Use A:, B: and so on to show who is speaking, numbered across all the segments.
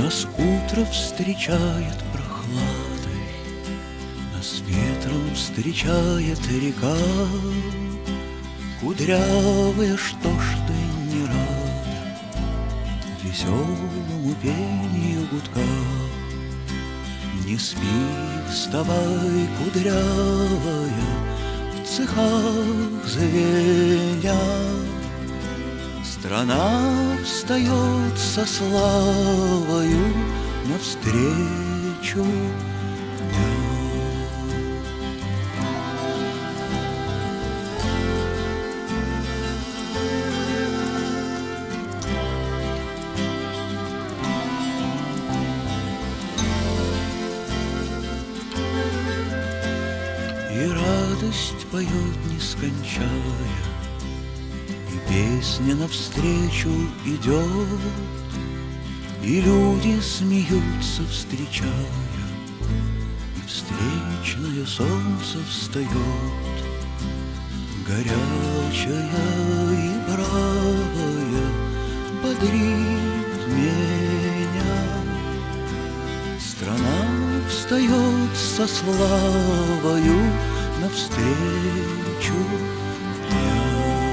A: Нас утро встречает прохладой, нас ветром встречает река. Кудрявая, что ж ты не рада веселому пению гудка? Не спи, вставай, кудрявая, в цехах звеня. Страна встает со славою навстречу дня. И радость поет, не скончая, и песня навстречу идет, и люди смеются, встречая, и встречное солнце встает, горячая и бравая, бодрит меня. Страна встает со славою навстречу дня.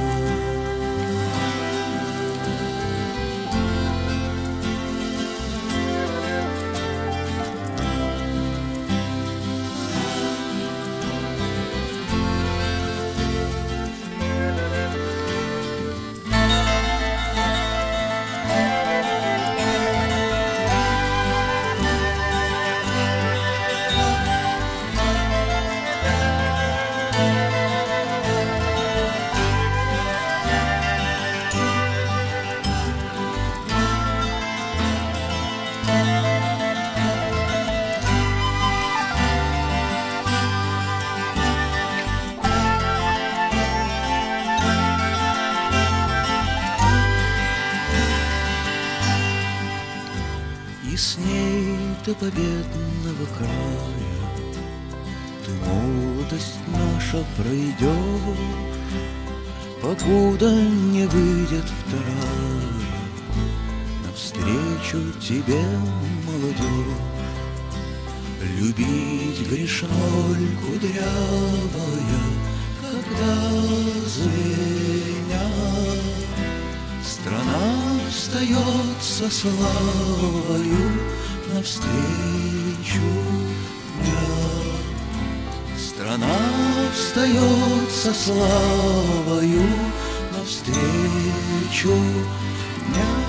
A: И с ней до победного края ты, молодость наша, пройдешь, покуда не выйдет вторая навстречу тебе, молодежь. Любить грешной, кудрявая, когда звеня. Страна встает со славою навстречу дня. Страна встает со славою навстречу дня.